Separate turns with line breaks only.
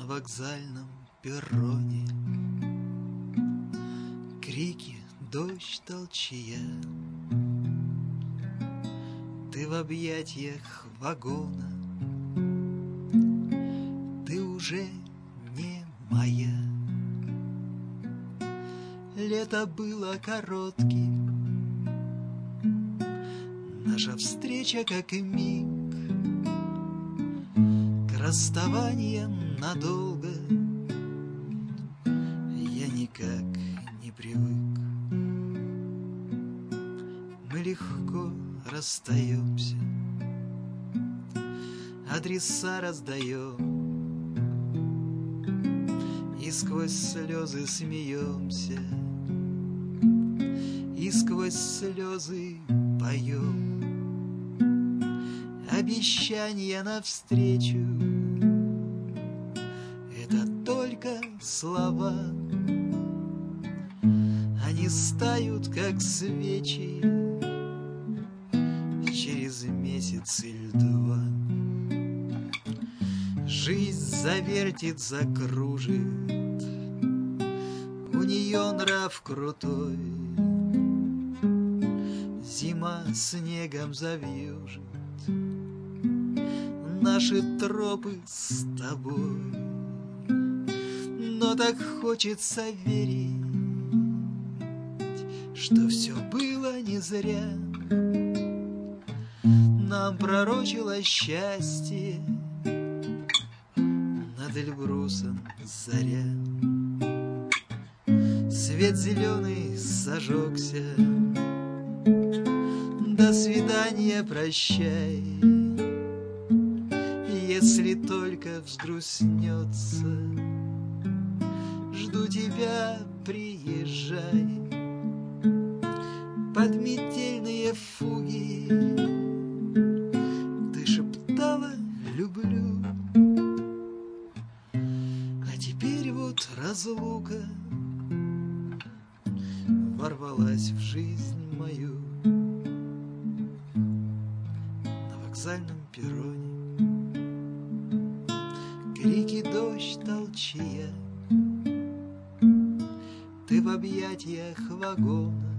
вокзальном перроне. Крики, дождь, толчья. Ты в объятиях вагона. Ты уже не моя. Лето было коротким, наша встреча как и миг, к расставаниям надолго я никак не привык. Мы легко расстаемся, адреса раздаем, и сквозь слезы смеемся, и сквозь слезы поем. Обещания навстречу — это только слова. Они стают, как свечи, через месяц или два. Жизнь завертит, закружит, у нее нрав крутой. Зима снегом завьюжит наши тропы с тобой. Но так хочется верить, что все было не зря. Нам пророчило счастье над Эльбрусом заря. Свет зеленый зажегся. До свидания, прощай. Если только взгрустнется, жду тебя, приезжай. Под метельные фуги ты шептала «люблю», а теперь вот разлука ворвалась в жизнь мою. На вокзальном перроне крики, дождь, толчья. Ты в объятиях вагона.